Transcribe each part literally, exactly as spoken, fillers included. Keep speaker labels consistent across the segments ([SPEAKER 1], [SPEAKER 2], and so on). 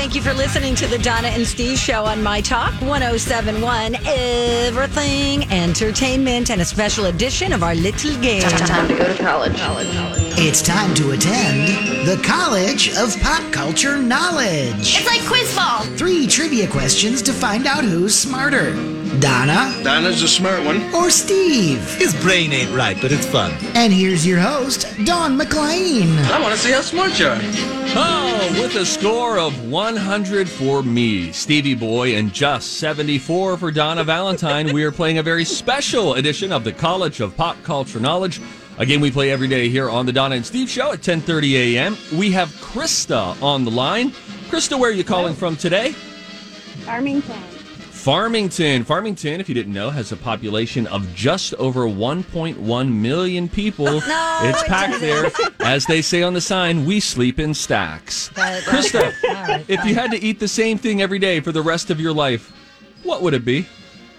[SPEAKER 1] Thank you for listening to the Donna and Steve Show on My Talk one oh seven point one. Everything Entertainment and a special edition of our little game.
[SPEAKER 2] Time to go to college. college, college.
[SPEAKER 3] It's time to attend the College of Pop Culture Knowledge.
[SPEAKER 2] It's like quiz ball.
[SPEAKER 3] Three trivia questions to find out who's smarter. Donna?
[SPEAKER 4] Donna's a smart one.
[SPEAKER 3] Or Steve?
[SPEAKER 5] His brain ain't right, but it's fun.
[SPEAKER 3] And here's your host, Dawn McLean.
[SPEAKER 4] I want to see how smart you are.
[SPEAKER 6] Oh, with a score of one hundred for me, Stevie Boy, and just seventy-four for Donna Valentine, we are playing a very special edition of the College of Pop Culture Knowledge. A game we play every day here on the Donna and Steve Show at ten thirty a.m. We have Krista on the line. Krista, where are you calling from today?
[SPEAKER 7] Farmington.
[SPEAKER 6] Farmington. Farmington, if you didn't know, has a population of just over one point one million people.
[SPEAKER 1] No,
[SPEAKER 6] it's
[SPEAKER 1] it
[SPEAKER 6] packed there. As they say on the sign, we sleep in stacks.
[SPEAKER 1] That-
[SPEAKER 6] Krista,
[SPEAKER 1] All right,
[SPEAKER 6] if
[SPEAKER 1] fine.
[SPEAKER 6] you had to eat the same thing every day for the rest of your life, what would it be?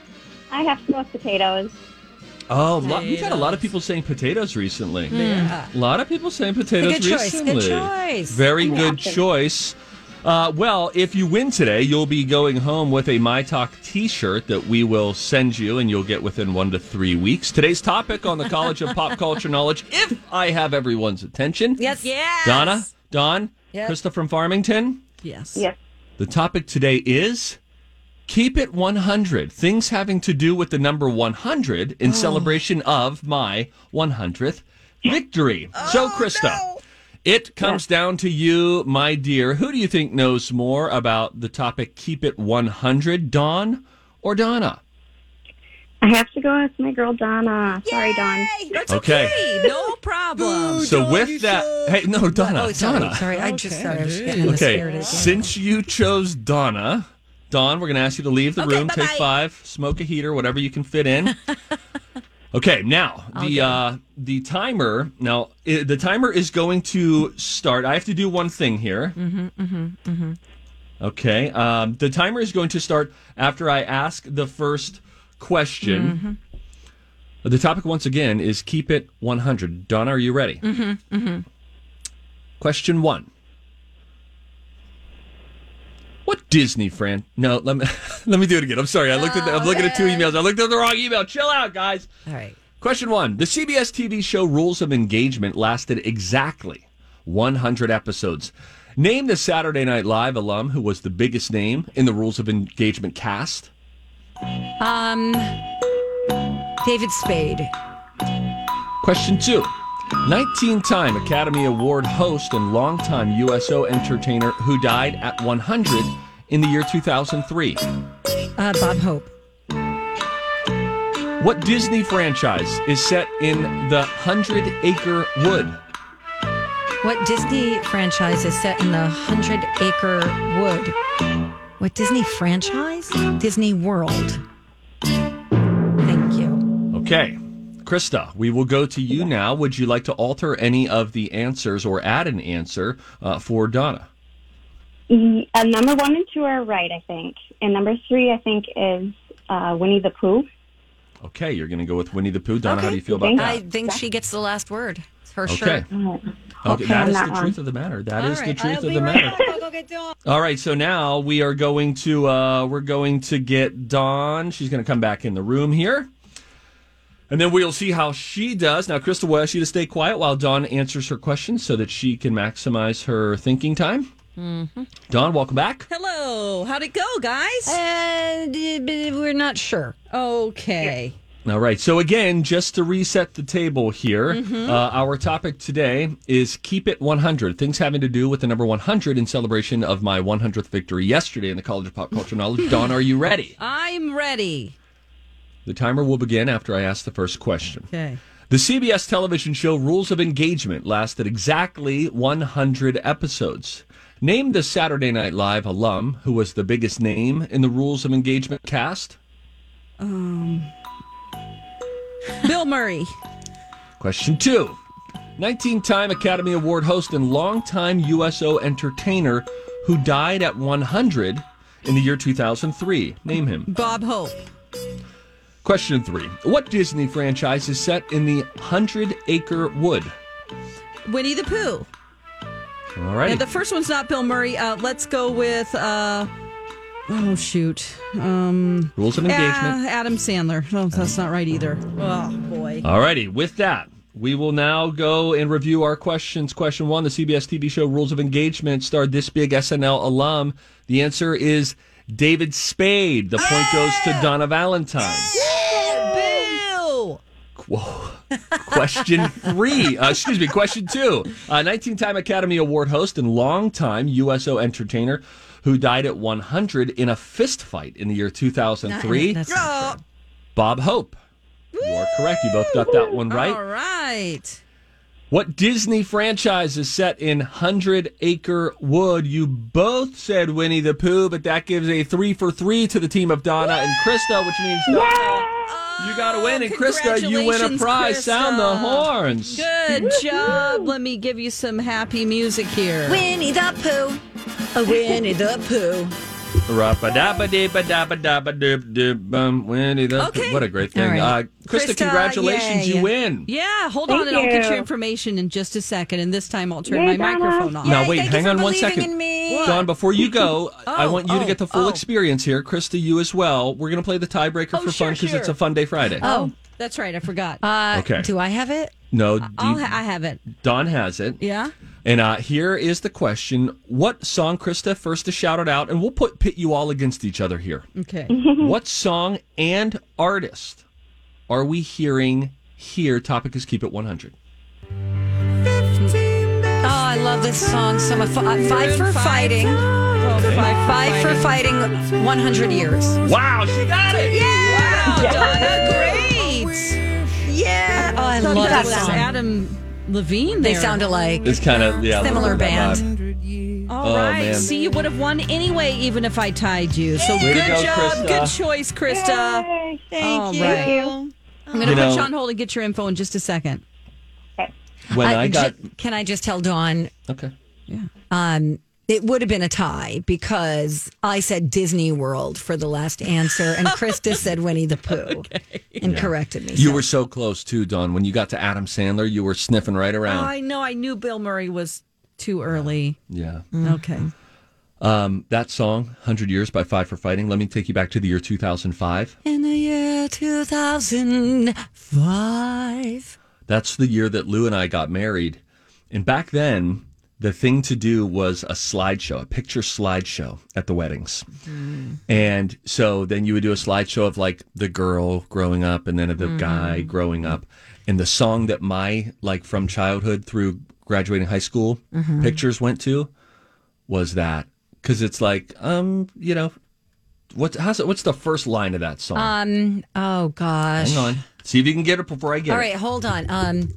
[SPEAKER 7] I have to go with potatoes.
[SPEAKER 6] Oh, lo- we've had a lot of people saying potatoes recently.
[SPEAKER 1] Yeah.
[SPEAKER 6] A lot of people saying potatoes
[SPEAKER 1] Good choice, good
[SPEAKER 6] recently.
[SPEAKER 1] choice.
[SPEAKER 6] Very
[SPEAKER 7] I'm
[SPEAKER 6] good
[SPEAKER 7] happy.
[SPEAKER 6] choice. Uh, well, if you win today, you'll be going home with a My Talk t-shirt that we will send you, and you'll get within one to three weeks. Today's topic on the College of Pop Culture Knowledge, if I have everyone's attention.
[SPEAKER 1] Yes. Yes.
[SPEAKER 6] Donna, Don,
[SPEAKER 1] Yep.
[SPEAKER 6] Krista from Farmington.
[SPEAKER 1] Yes.
[SPEAKER 7] Yes.
[SPEAKER 6] The topic today is Keep It one hundred. Things having to do with the number one hundred in celebration of my one hundredth victory. so, Krista, it comes down to you, my dear. Who do you think knows more about the topic Keep It one hundred, Dawn or Donna?
[SPEAKER 7] I have to go with my girl Donna. Sorry, Dawn.
[SPEAKER 1] Yay! That's
[SPEAKER 6] Okay.
[SPEAKER 1] okay. No problem.
[SPEAKER 6] So, with that, hey, no, Donna,
[SPEAKER 1] Oh, sorry.
[SPEAKER 6] Donna.
[SPEAKER 1] Sorry, I just sorry. I was getting in the
[SPEAKER 6] Okay,
[SPEAKER 1] spirit again.
[SPEAKER 6] since you chose Donna, Dawn, we're going to ask you to leave the
[SPEAKER 1] Okay,
[SPEAKER 6] room,
[SPEAKER 1] bye-bye.
[SPEAKER 6] take five, smoke a heater, whatever you can fit in. Okay, now the uh, the timer. Now I, the timer is going to start. I have to do one thing here. Mm-hmm, mm-hmm, mm-hmm. Okay, um, the timer is going to start after I ask the first question. Mm-hmm. The topic once again is Keep It one hundred. Donna, are you ready? Mm-hmm, mm-hmm. Question one. What Disney friend? No, let me let me do it again. I'm sorry. I looked at the, I'm looking at two emails. I looked at the wrong email. Chill out, guys.
[SPEAKER 1] All right.
[SPEAKER 6] Question one. The C B S T V show Rules of Engagement lasted exactly one hundred episodes. Name the Saturday Night Live alum who was the biggest name in the Rules of Engagement cast.
[SPEAKER 1] Um, David Spade.
[SPEAKER 6] Question two. nineteen-time Academy Award host and longtime U S O entertainer who died at one hundred in the year two thousand three.
[SPEAKER 1] Uh, Bob Hope.
[SPEAKER 6] What Disney franchise is set in the Hundred Acre Wood?
[SPEAKER 1] What Disney franchise is set in the Hundred Acre Wood? What Disney franchise? Disney World. Thank you.
[SPEAKER 6] Okay. Krista, we will go to you now. Would you like to alter any of the answers or add an answer uh, for Donna?
[SPEAKER 7] E- Uh, number one and two are right, I think. And number three, I think, is uh, Winnie the Pooh.
[SPEAKER 6] Okay, you're going to go with Winnie the Pooh. Donna, how do you feel about
[SPEAKER 7] thank
[SPEAKER 6] that?
[SPEAKER 1] I think she gets the last word for
[SPEAKER 6] Okay.
[SPEAKER 1] sure.
[SPEAKER 6] Okay,
[SPEAKER 7] Okay,
[SPEAKER 6] that
[SPEAKER 7] on
[SPEAKER 6] is
[SPEAKER 7] that
[SPEAKER 6] the
[SPEAKER 7] one.
[SPEAKER 6] truth of the matter. That is
[SPEAKER 1] All
[SPEAKER 6] the
[SPEAKER 1] right,
[SPEAKER 6] truth
[SPEAKER 1] I'll
[SPEAKER 6] of
[SPEAKER 1] be
[SPEAKER 6] the
[SPEAKER 1] right
[SPEAKER 6] matter.
[SPEAKER 1] back. I'll go get Dawn.
[SPEAKER 6] All right, so now we are going to uh, we're going to get Dawn. She's going to come back in the room here, and then we'll see how she does. Now, Krista, we'll ask you to stay quiet while Dawn answers her questions so that she can maximize her thinking time. Mm-hmm. Dawn, welcome back.
[SPEAKER 8] Hello. How'd it go, guys?
[SPEAKER 1] And uh, we're not sure.
[SPEAKER 8] Okay.
[SPEAKER 6] All right. So again, just to reset the table here,
[SPEAKER 8] Mm-hmm.
[SPEAKER 6] uh, our topic today is Keep It one hundred. Things having to do with the number one hundred in celebration of my one hundredth victory yesterday in the College of Pop Culture Knowledge. Dawn, are you ready?
[SPEAKER 8] I'm ready.
[SPEAKER 6] The timer will begin after I ask the first question.
[SPEAKER 8] Okay.
[SPEAKER 6] The C B S television show Rules of Engagement lasted exactly one hundred episodes. Name the Saturday Night Live alum who was the biggest name in the Rules of Engagement cast.
[SPEAKER 8] Um, Bill Murray.
[SPEAKER 6] Question two. nineteen-time Academy Award host and longtime U S O entertainer who died at one hundred in the year two thousand three. Name him.
[SPEAKER 8] Bob Hope.
[SPEAKER 6] Question three. What Disney franchise is set in the Hundred Acre Wood?
[SPEAKER 8] Winnie the Pooh.
[SPEAKER 6] All right.
[SPEAKER 8] Yeah, the first one's not Bill Murray. Uh, let's go with, uh, oh, shoot. Um,
[SPEAKER 6] Rules of engagement.
[SPEAKER 8] Yeah, Adam Sandler. Oh, that's not right either. Oh, boy.
[SPEAKER 6] All righty. With that, we will now go and review our questions. Question one, the C B S T V show Rules of Engagement starred this big S N L alum. The answer is David Spade. The point goes to Donna Valentine.
[SPEAKER 8] Bill!
[SPEAKER 6] Whoa. Question three. Uh, excuse me. Question two. Uh, nineteen-time Academy Award host and longtime U S O entertainer who died at one hundred in a fist fight in the year two thousand three.
[SPEAKER 1] That's not true.
[SPEAKER 6] Bob Hope. You are correct. You both got that one right.
[SPEAKER 8] All right.
[SPEAKER 6] What Disney franchise is set in Hundred Acre Wood? You both said Winnie the Pooh, but that gives a three for three to the team of Donna and Krista, which means Donna, you got to win, and Krista, you win a
[SPEAKER 8] Congratulations,
[SPEAKER 6] prize.
[SPEAKER 8] Krista.
[SPEAKER 6] Sound the horns.
[SPEAKER 8] Good job. Let me give you some happy music here.
[SPEAKER 1] Winnie the Pooh. Oh, Winnie the Pooh.
[SPEAKER 6] Ra-ba-da-ba-dee-ba-da-ba-da-ba-doop-doop-bum. Winnie the
[SPEAKER 8] Okay.
[SPEAKER 6] Pooh. What a great thing.
[SPEAKER 1] All right.
[SPEAKER 6] Uh, Krista,
[SPEAKER 1] Krista,
[SPEAKER 6] congratulations.
[SPEAKER 1] yay.
[SPEAKER 6] You win.
[SPEAKER 8] Yeah, hold
[SPEAKER 7] Thank
[SPEAKER 8] on, and I'll get
[SPEAKER 7] you.
[SPEAKER 8] your information in just a second. And this time, I'll turn
[SPEAKER 7] Yay,
[SPEAKER 8] my
[SPEAKER 7] Donna.
[SPEAKER 8] microphone on.
[SPEAKER 6] Now,
[SPEAKER 1] Yay,
[SPEAKER 6] wait,
[SPEAKER 1] thank
[SPEAKER 6] hang
[SPEAKER 1] you
[SPEAKER 6] on
[SPEAKER 1] for
[SPEAKER 6] one
[SPEAKER 1] believing
[SPEAKER 6] second.
[SPEAKER 1] in me.
[SPEAKER 6] Dawn, before you go, I
[SPEAKER 8] Oh,
[SPEAKER 6] want you to
[SPEAKER 8] oh,
[SPEAKER 6] get the full
[SPEAKER 8] oh.
[SPEAKER 6] experience here. Krista, you as well. We're going to play the tiebreaker
[SPEAKER 8] Oh,
[SPEAKER 6] for
[SPEAKER 8] sure,
[SPEAKER 6] fun because
[SPEAKER 8] sure.
[SPEAKER 6] it's a fun day Friday.
[SPEAKER 8] Oh, that's right. I forgot.
[SPEAKER 1] Uh,
[SPEAKER 6] Okay.
[SPEAKER 1] Do I have it?
[SPEAKER 6] No, do
[SPEAKER 8] I'll
[SPEAKER 6] you-
[SPEAKER 8] ha- I have it.
[SPEAKER 6] Dawn has it.
[SPEAKER 8] Yeah.
[SPEAKER 6] And uh, here is the question. What song, Krista, first to shout it out, and we'll put pit you all against each other here.
[SPEAKER 8] Okay.
[SPEAKER 6] What song and artist are we hearing here? Topic is Keep It one hundred.
[SPEAKER 1] Oh, I love this song so much. F- Five for fighting.
[SPEAKER 8] Oh, five,
[SPEAKER 1] Five for fighting one hundred years.
[SPEAKER 6] Wow, she got it!
[SPEAKER 8] Wow, Donna, great.
[SPEAKER 1] Yeah. Oh, I
[SPEAKER 8] Thought
[SPEAKER 1] love
[SPEAKER 8] that
[SPEAKER 1] that
[SPEAKER 8] was
[SPEAKER 1] song.
[SPEAKER 8] Adam Levine.
[SPEAKER 1] They
[SPEAKER 8] there.
[SPEAKER 1] sound alike.
[SPEAKER 6] It's kind of, yeah. a little
[SPEAKER 1] Similar
[SPEAKER 6] bit of that
[SPEAKER 1] band.
[SPEAKER 6] vibe.
[SPEAKER 8] All
[SPEAKER 6] Oh,
[SPEAKER 8] right.
[SPEAKER 6] man.
[SPEAKER 8] See, you would have won anyway, even if I tied you. So
[SPEAKER 6] Way to
[SPEAKER 8] good
[SPEAKER 6] go,
[SPEAKER 8] job.
[SPEAKER 6] Krista.
[SPEAKER 8] Good choice, Krista.
[SPEAKER 7] Yay.
[SPEAKER 1] Thank
[SPEAKER 8] All
[SPEAKER 1] you.
[SPEAKER 8] right.
[SPEAKER 7] you.
[SPEAKER 8] I'm going to
[SPEAKER 6] You
[SPEAKER 8] put
[SPEAKER 6] know-
[SPEAKER 8] you on hold and get your info in just a second.
[SPEAKER 6] When I, got...
[SPEAKER 1] ju- can I just tell Dawn?
[SPEAKER 6] Okay.
[SPEAKER 1] Um, it would have been a tie because I said Disney World for the last answer, and Krista said Winnie the Pooh and corrected me.
[SPEAKER 6] You
[SPEAKER 1] So-
[SPEAKER 6] were so close, too, Dawn. When you got to Adam Sandler, you were sniffing right
[SPEAKER 8] Oh,
[SPEAKER 6] around.
[SPEAKER 8] I know. I knew Bill Murray was too early.
[SPEAKER 6] Yeah.
[SPEAKER 8] Okay.
[SPEAKER 6] Um, that song, one hundred Years by Five for Fighting, let me take you back to the year two thousand five.
[SPEAKER 1] in the year two thousand five.
[SPEAKER 6] That's the year that Lou and I got married. And back then, the thing to do was a slideshow, a picture slideshow at the weddings. And so then you would do a slideshow of like the girl growing up and then of the guy growing up. And the song that my, like from childhood through graduating high school pictures went to was that. Because it's like, um, you know, what's, how's it, what's the first line of that song?
[SPEAKER 1] Um. Oh gosh.
[SPEAKER 6] Hang on. See if you can get it before I get
[SPEAKER 1] All
[SPEAKER 6] it.
[SPEAKER 1] right, hold on. Um,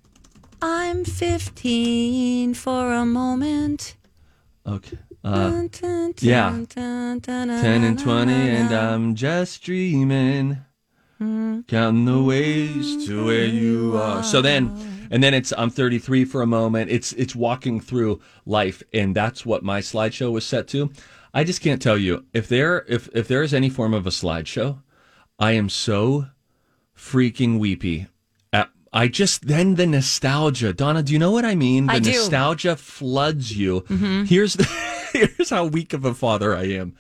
[SPEAKER 1] I'm fifteen for a moment.
[SPEAKER 6] Okay. Uh,
[SPEAKER 1] Dun, dun,
[SPEAKER 6] yeah.
[SPEAKER 1] dun, dun, dun, dun,
[SPEAKER 6] ten and
[SPEAKER 1] dun,
[SPEAKER 6] twenty,
[SPEAKER 1] dun,
[SPEAKER 6] and
[SPEAKER 1] dun.
[SPEAKER 6] I'm just dreaming, counting the ways to where you are. So then, and then it's I'm thirty-three for a moment. It's it's walking through life, and that's what my slideshow was set to. I just can't tell you if there if if there is any form of a slideshow, I am so freaking weepy. At, I just then the nostalgia, Donna. Do you know what I mean? The
[SPEAKER 1] I do.
[SPEAKER 6] nostalgia floods you. Here's the, here's how weak of a father I am.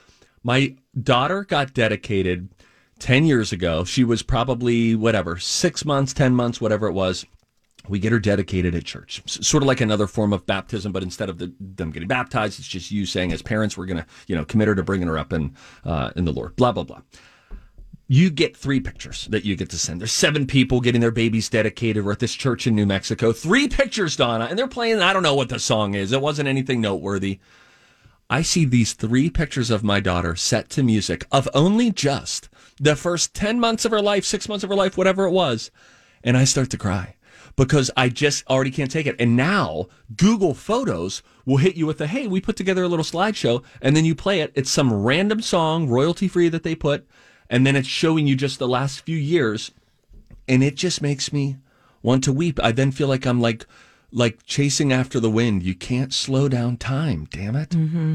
[SPEAKER 6] My daughter got dedicated ten years ago. She was probably, whatever, six months, ten months, whatever it was. We get her dedicated at church. S- sort of like another form of baptism, but instead of the, them getting baptized, it's just you saying, as parents, we're going to, you know, commit her to bringing her up in, uh, in the Lord, blah, blah, blah. You get three pictures that you get to send. There's seven people getting their babies dedicated. We're at this church in New Mexico. Three pictures, Donna, and they're playing, I don't know what the song is. It wasn't anything noteworthy. I see these three pictures of my daughter set to music of only just the first ten months of her life, six months of her life, whatever it was. And I start to cry because I just already can't take it. And now Google Photos will hit you with the, hey, we put together a little slideshow, and then you play it. It's some random song, royalty free, that they put, and then it's showing you just the last few years. And it just makes me want to weep. I then feel like I'm like, like chasing after the wind. You can't slow down time, damn it.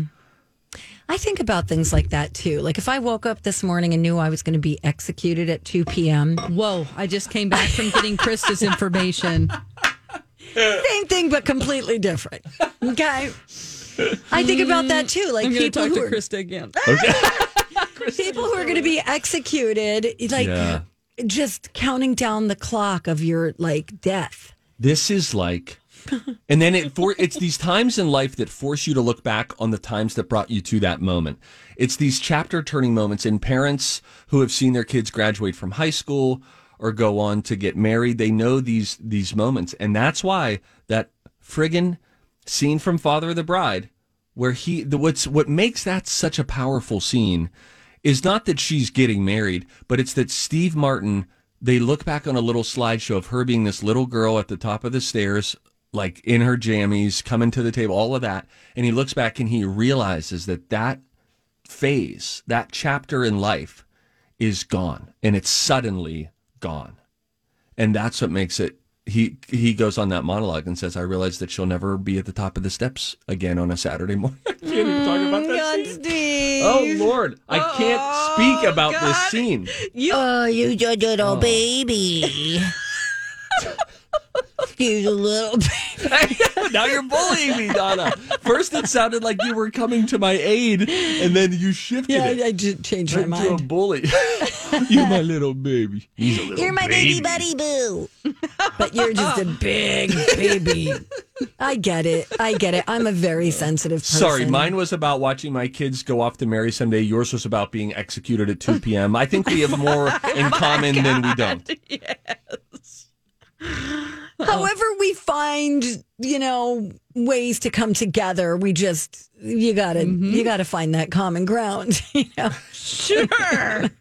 [SPEAKER 1] I think about things like that too. Like if I woke up this morning and knew I was going to be executed at two p.m.
[SPEAKER 8] Whoa, I just came back from getting Krista's information.
[SPEAKER 1] Same thing, but completely different. Okay. I think about that too. Like
[SPEAKER 8] I'm going to
[SPEAKER 1] people
[SPEAKER 8] talk
[SPEAKER 1] who
[SPEAKER 8] to
[SPEAKER 1] are,
[SPEAKER 8] Krista again.
[SPEAKER 1] people who are going to be executed, like
[SPEAKER 6] Yeah.
[SPEAKER 1] just counting down the clock of your like death.
[SPEAKER 6] This is like, and then it for it's these times in life that force you to look back on the times that brought you to that moment. It's these chapter turning moments in parents who have seen their kids graduate from high school or go on to get married. They know these these moments, and that's why that friggin' scene from Father of the Bride, where he the, what's what makes that such a powerful scene is not that she's getting married, but it's that Steve Martin. They look back on a little slideshow of her being this little girl at the top of the stairs, like in her jammies, coming to the table, all of that. And he looks back and he realizes that that phase, that chapter in life is gone. And it's suddenly gone. And that's what makes it. He he goes on that monologue and says, I realize that she'll never be at the top of the steps again on a Saturday morning. I can't even talk about that
[SPEAKER 1] God,
[SPEAKER 6] scene.
[SPEAKER 1] Steve.
[SPEAKER 6] Oh, Lord. I can't speak about
[SPEAKER 8] God.
[SPEAKER 6] this scene.
[SPEAKER 3] Oh, you just a little baby. You little baby.
[SPEAKER 6] Now you're bullying me, Donna. First it sounded like you were coming to my aid, and then you shifted
[SPEAKER 1] Yeah,
[SPEAKER 6] it
[SPEAKER 1] I, I just changed my
[SPEAKER 6] into a
[SPEAKER 1] mind.
[SPEAKER 6] bully. You're my little baby. He's a little
[SPEAKER 3] You're my baby buddy boo.
[SPEAKER 1] But you're just a big baby. I get it. I get it. I'm a very sensitive person.
[SPEAKER 6] Sorry, mine was about watching my kids go off to marry someday. Yours was about being executed at two p.m. I think we have more in common than we don't.
[SPEAKER 1] However, we find, you know, ways to come together. We just you gotta you gotta find that common ground. You know,
[SPEAKER 8] Sure.